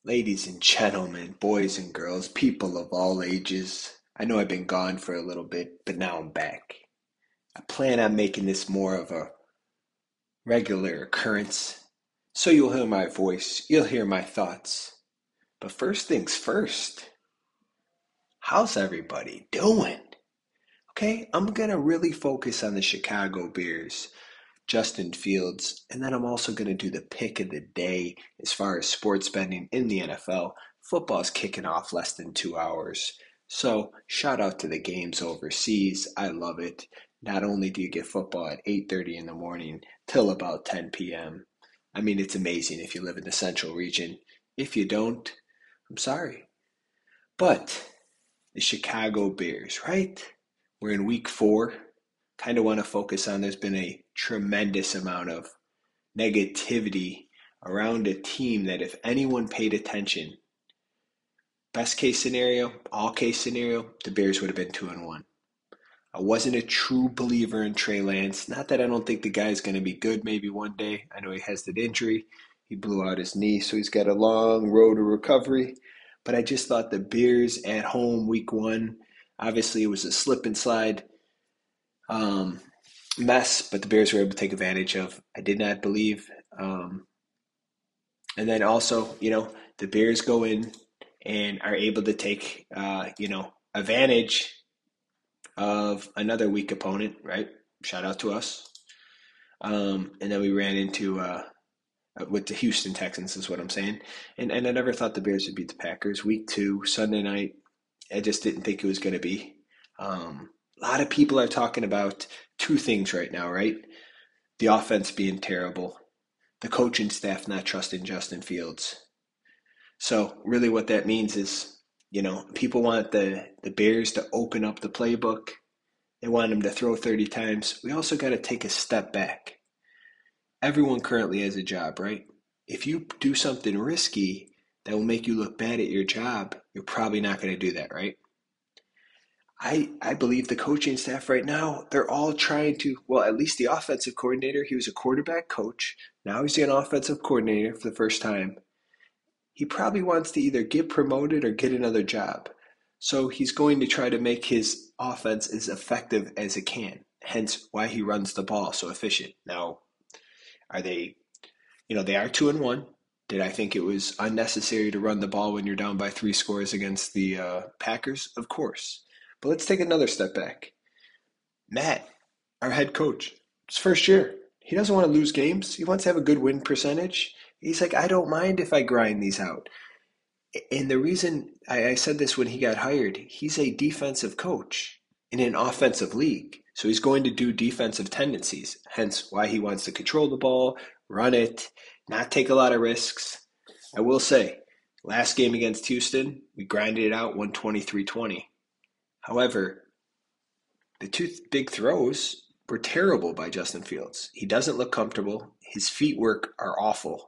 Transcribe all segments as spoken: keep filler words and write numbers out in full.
Ladies and gentlemen, boys and girls, people of all ages, I know I've been gone for a little bit, but now I'm back. I plan on making this more of a regular occurrence, so you'll hear my voice, you'll hear my thoughts. But first things first, how's everybody doing? Okay, I'm gonna really focus on the Chicago Bears, Justin Fields, and then I'm also going to do the pick of the day as far as sports betting in the N F L. Football's kicking off less than two hours. So, shout out to the games overseas. I love it. Not only do you get football at eight thirty in the morning till about ten p m. I mean, it's amazing if you live in the central region. If you don't, I'm sorry. But the Chicago Bears, right? We're in week four. Kind of want to focus on there's been a tremendous amount of negativity around a team that if anyone paid attention, best case scenario, all case scenario, the Bears would have been two and one. I wasn't a true believer in Trey Lance. Not that I don't think the guy's going to be good maybe one day. I know he has that injury. He blew out his knee, so he's got a long road to recovery. But I just thought the Bears at home week one, obviously it was a slip and slide um, mess, but the Bears were able to take advantage of. I did not believe. Um, and then also, you know, the Bears go in and are able to take, uh, you know, advantage of another weak opponent, right? Shout out to us. Um, and then we ran into uh, with the Houston Texans, is what I'm saying. And and I never thought the Bears would beat the Packers. Week two, Sunday night, I just didn't think it was going to be. Um, a lot of people are talking about two things right now, right? The offense being terrible, the coaching staff not trusting Justin Fields. So really what that means is, you know, people want the, the Bears to open up the playbook. They want them to throw thirty times. We also got to take a step back. Everyone currently has a job, right? If you do something risky that will make you look bad at your job, you're probably not going to do that, right? I, I believe the coaching staff right now, they're all trying to, well, at least the offensive coordinator, he was a quarterback coach. Now he's an offensive coordinator for the first time. He probably wants to either get promoted or get another job. So he's going to try to make his offense as effective as it can, hence why he runs the ball so efficient. Now, are they, you know, they are two and one. Did I think it was unnecessary to run the ball when you're down by three scores against the uh, Packers? Of course. But let's take another step back. Matt, our head coach, it's first year. He doesn't want to lose games. He wants to have a good win percentage. He's like, I don't mind if I grind these out. And the reason I, I said this when he got hired, he's a defensive coach in an offensive league. So he's going to do defensive tendencies, hence why he wants to control the ball, run it, not take a lot of risks. I will say, last game against Houston, we grinded it out one twenty-three twenty. However, the two big throws were terrible by Justin Fields. He doesn't look comfortable. His feet work are awful.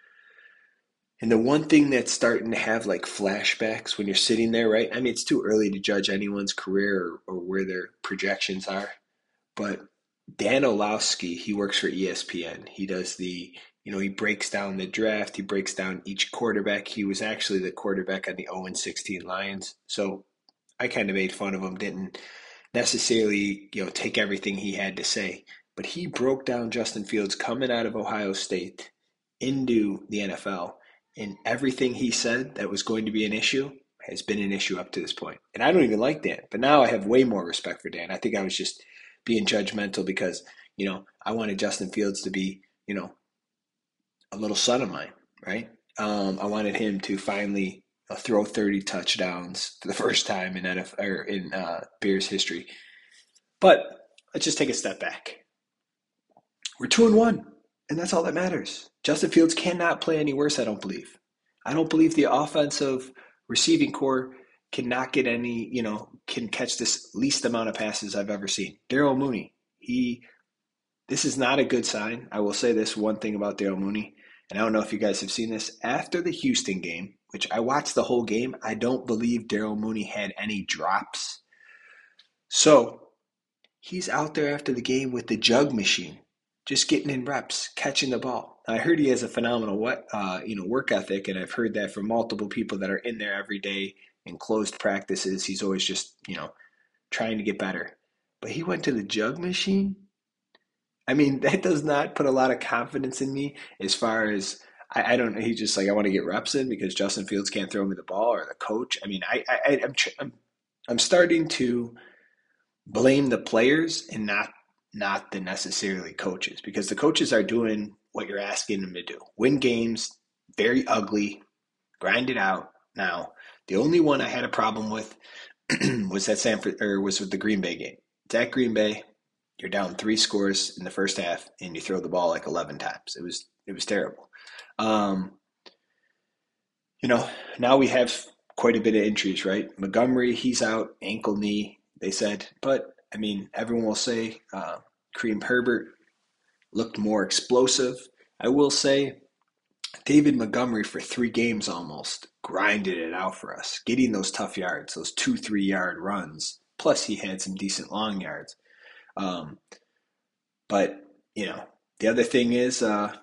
And the one thing that's starting to have like flashbacks when you're sitting there, right? I mean, it's too early to judge anyone's career or, or where their projections are. But Dan Orlovsky, he works for E S P N. He does the, you know, he breaks down the draft. He breaks down each quarterback. He was actually the quarterback on the oh and sixteen Lions. So I kind of made fun of him, didn't necessarily, you know, take everything he had to say. But he broke down Justin Fields coming out of Ohio State into the N F L. And everything he said that was going to be an issue has been an issue up to this point. And I don't even like Dan, but now I have way more respect for Dan. I think I was just being judgmental because, you know, I wanted Justin Fields to be, you know, a little son of mine, right? Um, I wanted him to finally uh, throw thirty touchdowns for the first time in N F L or in uh, Bears history. But let's just take a step back. We're two and one. And that's all that matters. Justin Fields cannot play any worse, I don't believe. I don't believe the offensive receiving core cannot get any, you know, can catch this least amount of passes I've ever seen. Darnell Mooney, he, this is not a good sign. I will say this one thing about Darnell Mooney, and I don't know if you guys have seen this. After the Houston game, which I watched the whole game, I don't believe Darnell Mooney had any drops. So he's out there after the game with the jug machine, just getting in reps, catching the ball. I heard he has a phenomenal what uh, you know work ethic, and I've heard that from multiple people that are in there every day in closed practices. He's always just you know trying to get better. But he went to the jug machine. I mean, that does not put a lot of confidence in me as far as I, I don't know. He's just like I want to get reps in because Justin Fields can't throw me the ball or the coach. I mean, I, I I'm I'm I'm starting to blame the players and not not the necessarily coaches because the coaches are doing what you're asking them to do. Win games, very ugly, grind it out. Now, the only one I had a problem with was that Sanford or was with the Green Bay game. It's at Green Bay. You're down three scores in the first half, and you throw the ball like eleven times. It was it was terrible. Um, you know, now we have quite a bit of injuries, right? Montgomery, he's out, ankle, knee. They said, but I mean, everyone will say uh, Kareem Herbert looked more explosive. I will say David Montgomery for three games almost grinded it out for us, getting those tough yards, those two, three yard runs. Plus, he had some decent long yards. Um, but, you know, the other thing is uh,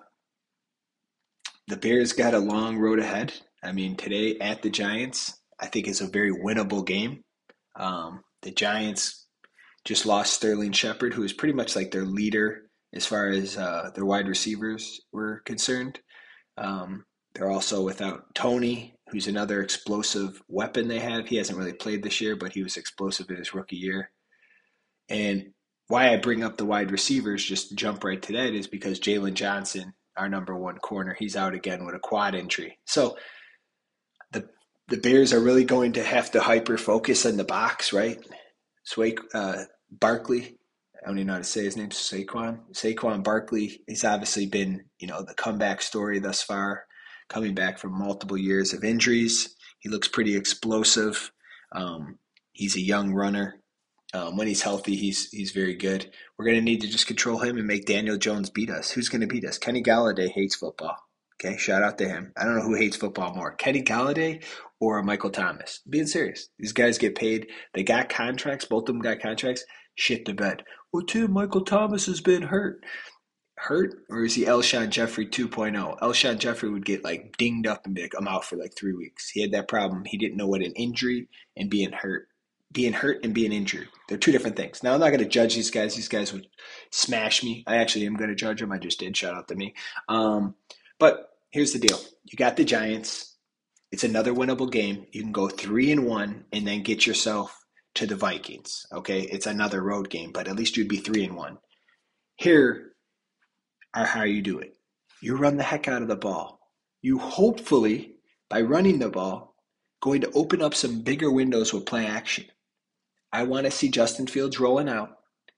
the Bears got a long road ahead. I mean, today at the Giants, I think is a very winnable game. Um, the Giants just lost Sterling Shepard, who is pretty much like their leader as far as uh, their wide receivers were concerned. Um, they're also without Tony, who's another explosive weapon they have. He hasn't really played this year, but he was explosive in his rookie year. And why I bring up the wide receivers, just jump right to that, is because Jalen Johnson, our number one corner, he's out again with a quad injury. So the the Bears are really going to have to hyper focus on the box, right? Sway, uh, Barkley, I don't even know how to say his name, Saquon. Saquon Barkley, he's obviously been, you know, the comeback story thus far, coming back from multiple years of injuries. He looks pretty explosive. Um, he's a young runner. Um, when he's healthy, he's he's very good. We're going to need to just control him and make Daniel Jones beat us. Who's going to beat us? Kenny Galladay hates football. Okay, shout out to him. I don't know who hates football more, Kenny Galladay or Michael Thomas. Being serious. These guys get paid. They got contracts. Both of them got contracts. Shit the bed. Well, Tim, Michael Thomas has been hurt. Hurt? Or is he Alshon Jeffrey 2.0? Alshon Jeffrey would get like dinged up and be like, I'm out for like three weeks. He had that problem. He didn't know what an injury and being hurt. Being hurt and being injured. They're two different things. Now, I'm not going to judge these guys. These guys would smash me. I actually am going to judge them. I just did. Shout out to me. Um, but here's the deal. You got the Giants. It's another winnable game. You can go three and one and then get yourself to the Vikings. Okay, it's another road game, but at least you'd be three and one. Here are how you do it. You run the heck out of the ball. You hopefully, by running the ball, going to open up some bigger windows with play action. I want to see Justin Fields rolling out.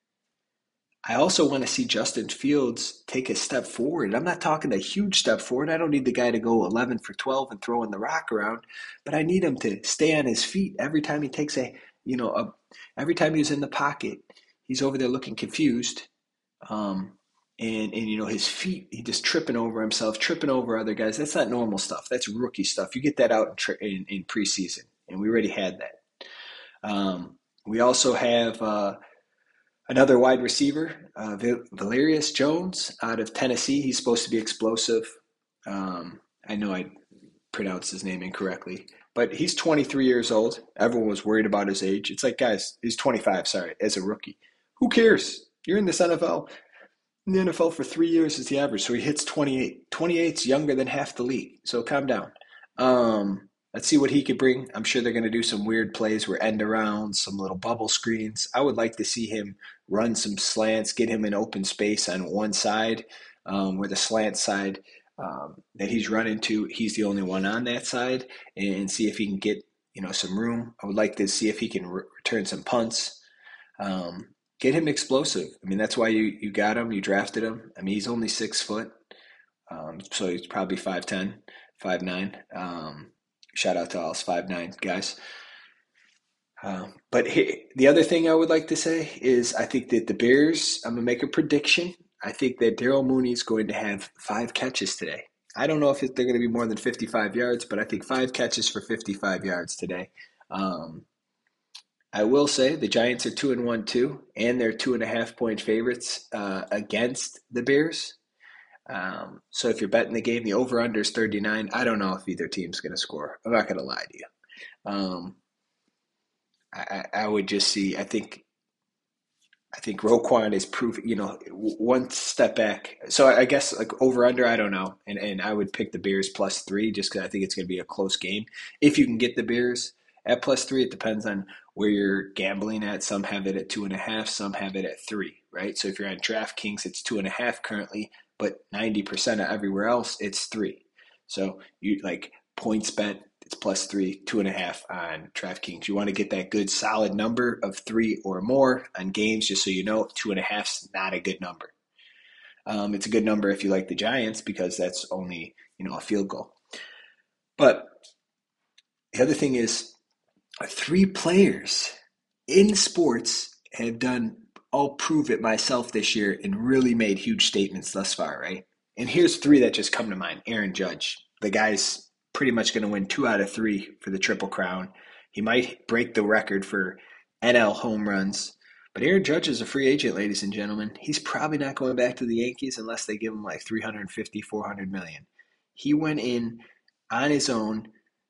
I also want to see Justin Fields take a step forward. I'm not talking a huge step forward. I don't need the guy to go eleven for twelve and throwing the rock around, but I need him to stay on his feet every time he takes a, you know, a, every time he's in the pocket, he's over there looking confused. Um, and, and, you know, his feet, he just tripping over himself, tripping over other guys. That's not normal stuff. That's rookie stuff. You get that out in, tra- in, in preseason, and we already had that. Um, we also have uh, another wide receiver, uh, Valerius Jones out of Tennessee. He's supposed to be explosive. Um, I know I pronounced his name incorrectly, but he's twenty-three years old. Everyone was worried about his age. It's like, guys, he's twenty-five, sorry, as a rookie. Who cares? You're in this N F L. In the N F L for three years is the average, so he hits twenty-eight. twenty-eight's younger than half the league, so calm down. Um, let's see what he could bring. I'm sure they're going to do some weird plays where end arounds, some little bubble screens. I would like to see him run some slants, get him in open space on one side, um, where the slant side um, that he's running to, he's the only one on that side, and see if he can get you know some room. I would like to see if he can re- return some punts. Um, get him explosive. I mean, that's why you, you got him, you drafted him. I mean, he's only six foot, um, so he's probably five ten, five nine. Um, shout out to all us five nine guys. Uh, but he, the other thing I would like to say is I think that the Bears, I'm going to make a prediction. I think that Darryl Mooney is going to have five catches today. I don't know if they're going to be more than fifty-five yards, but I think five catches for fifty-five yards today. Um, I will say the Giants are two and one too, and they're two and a half point favorites uh, against the Bears. Um, so if you're betting the game, the over-under is thirty-nine. I don't know if either team's going to score. I'm not going to lie to you. Um, I, I would just see. I think I think Roquan is proving, you know, one step back. So I guess like over under, I don't know, and and I would pick the Bears plus three just because I think it's going to be a close game. If you can get the Bears at plus three, it depends on where you're gambling at. Some have it at two and a half, some have it at three, right? So if you're on DraftKings, it's two and a half currently, but ninety percent of everywhere else, it's three. So you like points bet, it's plus three, two and a half on DraftKings. You want to get that good solid number of three or more on games, just so you know, two and a half's not a good number. Um, it's a good number if you like the Giants because that's only, you know, a field goal. But the other thing is, three players in sports have done, I'll prove it myself this year, and really made huge statements thus far, right? And here's three that just come to mind. Aaron Judge. The guy's pretty much going to win two out of three for the Triple Crown. He might break the record for N L home runs. But Aaron Judge is a free agent, ladies and gentlemen. He's probably not going back to the Yankees unless they give him like three hundred fifty, four hundred million. He went in on his own,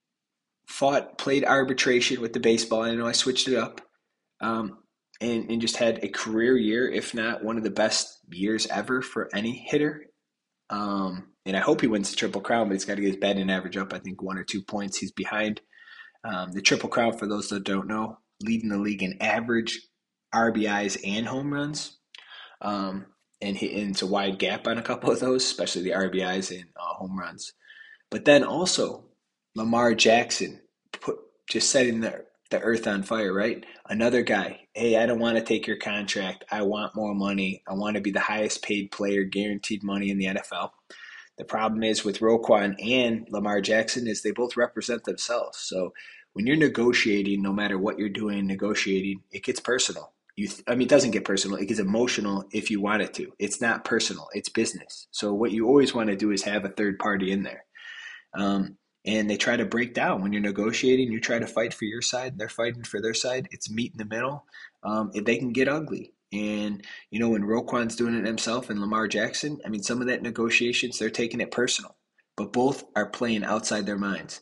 fought, played arbitration with the baseball. I know I switched it up. Um, and, and just had a career year, if not one of the best years ever for any hitter. Um, and I hope he wins the Triple Crown, but he's got to get his batting average up, I think, one or two points. He's behind. Um, the Triple Crown, for those that don't know, leading the league in average R B Is and home runs. Um, and, he, and it's a wide gap on a couple of those, especially the R B Is and uh, home runs. But then also, Lamar Jackson, put, just setting the, the earth on fire, right? Another guy, hey, I don't want to take your contract. I want more money. I want to be the highest paid player, guaranteed money in the N F L. The problem is with Roquan and Lamar Jackson is they both represent themselves. So when you're negotiating, no matter what you're doing, negotiating, it gets personal. You, th- I mean, it doesn't get personal. It gets emotional if you want it to. It's not personal. It's business. So what you always want to do is have a third party in there. Um, and they try to break down when you're negotiating. You try to fight for your side, and they're fighting for their side. It's meet in the middle. Um, they can get ugly. And, you know, when Roquan's doing it himself and Lamar Jackson, I mean, some of that negotiations, they're taking it personal. But both are playing outside their minds.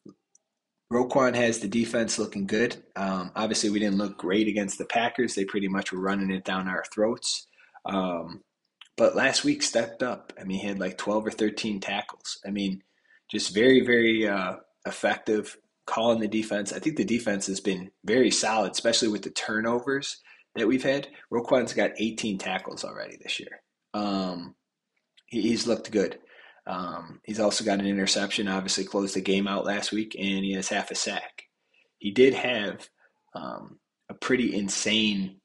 Roquan has the defense looking good. Um, obviously, we didn't look great against the Packers. They pretty much were running it down our throats. Um, but last week stepped up. I mean, he had like twelve or thirteen tackles. I mean, just very, very uh, effective calling the defense. I think the defense has been very solid, especially with the turnovers that we've had. Roquan's got eighteen tackles already this year. Um, he, he's looked good. Um, he's also got an interception, obviously closed the game out last week, and he has half a sack. He did have um, a pretty insane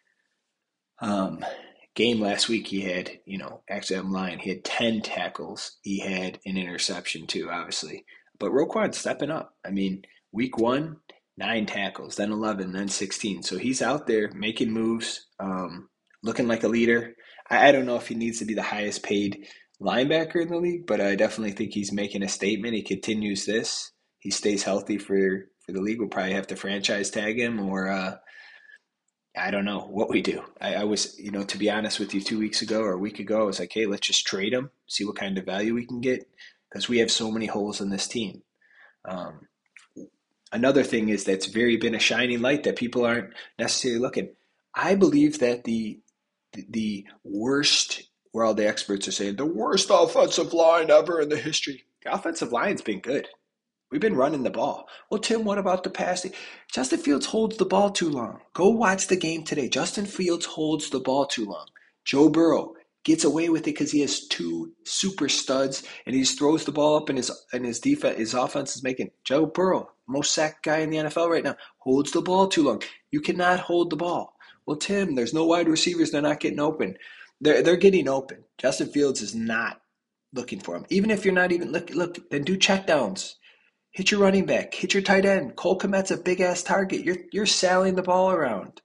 um, game last week. He had, you know, actually I'm lying. He had ten tackles. He had an interception too, obviously. But Roquan's stepping up. I mean, week one, nine tackles, then eleven, then sixteen. So he's out there making moves, um, looking like a leader. I, I don't know if he needs to be the highest paid linebacker in the league, but I definitely think he's making a statement. He continues this. He stays healthy for, for the league. We'll probably have to franchise tag him or uh, I don't know what we do. I, I was, you know, to be honest with you, two weeks ago or a week ago, I was like, hey, let's just trade him, see what kind of value we can get because we have so many holes in this team. Um, another thing is that's very been a shining light that people aren't necessarily looking. I believe that the the worst, where all the experts are saying, the worst offensive line ever in the history. The offensive line's been good. We've been running the ball. Well, Tim, what about the passing? Justin Fields holds the ball too long. Go watch the game today. Justin Fields holds the ball too long. Joe Burrow gets away with it because he has two super studs, and he just throws the ball up, and his and his defense, his offense is making. Joe Burrow, most sacked guy in the N F L right now, holds the ball too long. You cannot hold the ball. Well, Tim, there's no wide receivers. They're not getting open. They're they're getting open. Justin Fields is not looking for them. Even if you're not even look look, then do checkdowns. Hit your running back. Hit your tight end. Cole Kmet's a big ass target. You're you're sallying the ball around.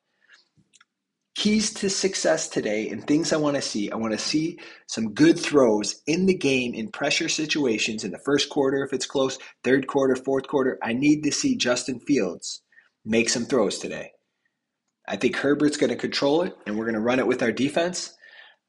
Keys to success today and things I want to see. I want to see some good throws in the game in pressure situations in the first quarter if it's close, third quarter, fourth quarter. I need to see Justin Fields make some throws today. I think Herbert's going to control it, and we're going to run it with our defense.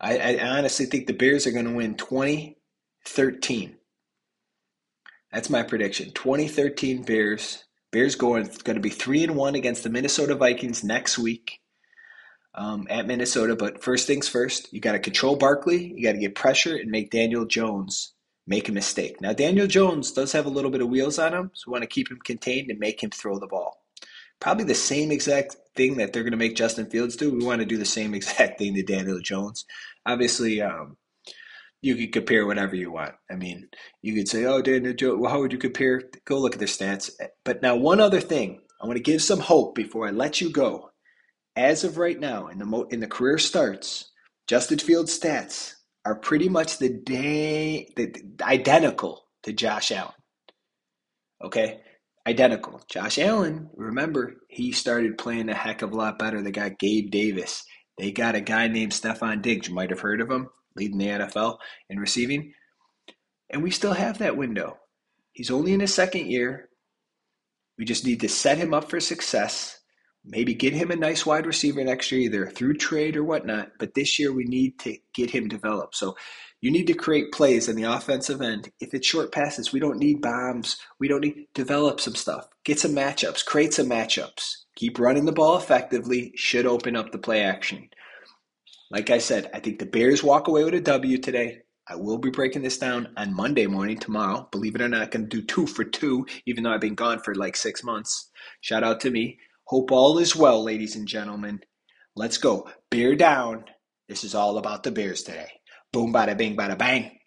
I, I honestly think the Bears are going to win twenty thirteen. That's my prediction. twenty thirteen Bears. Bears going going to be three and one against the Minnesota Vikings next week um, at Minnesota. But first things first, you got to control Barkley. You got to get pressure and make Daniel Jones make a mistake. Now Daniel Jones does have a little bit of wheels on him, so we want to keep him contained and make him throw the ball. Probably the same exact thing that they're going to make Justin Fields do. We want to do the same exact thing to Daniel Jones. Obviously, um, you could compare whatever you want. I mean, you could say, "Oh, Daniel Jones." Well, how would you compare? Go look at their stats. But now, one other thing, I want to give some hope before I let you go. As of right now, in the mo- in the career starts, Justin Fields' stats are pretty much the day the, the, identical to Josh Allen. Okay, identical. Josh Allen, remember, he started playing a heck of a lot better. They got Gabe Davis. They got a guy named Stefon Diggs. You might have heard of him, leading the N F L in receiving. And we still have that window. He's only in his second year. We just need to set him up for success. Maybe get him a nice wide receiver next year, either through trade or whatnot. But this year we need to get him developed. So you need to create plays in the offensive end. If it's short passes, we don't need bombs. We don't need develop some stuff. Get some matchups. Create some matchups. Keep running the ball effectively. Should open up the play action. Like I said, I think the Bears walk away with a W today. I will be breaking this down on Monday morning tomorrow. Believe it or not, I'm going to do two for two, even though I've been gone for like six months. Shout out to me. Hope all is well, ladies and gentlemen. Let's go. Bear down. This is all about the Bears today. Boom, bada, bing, bada, bang.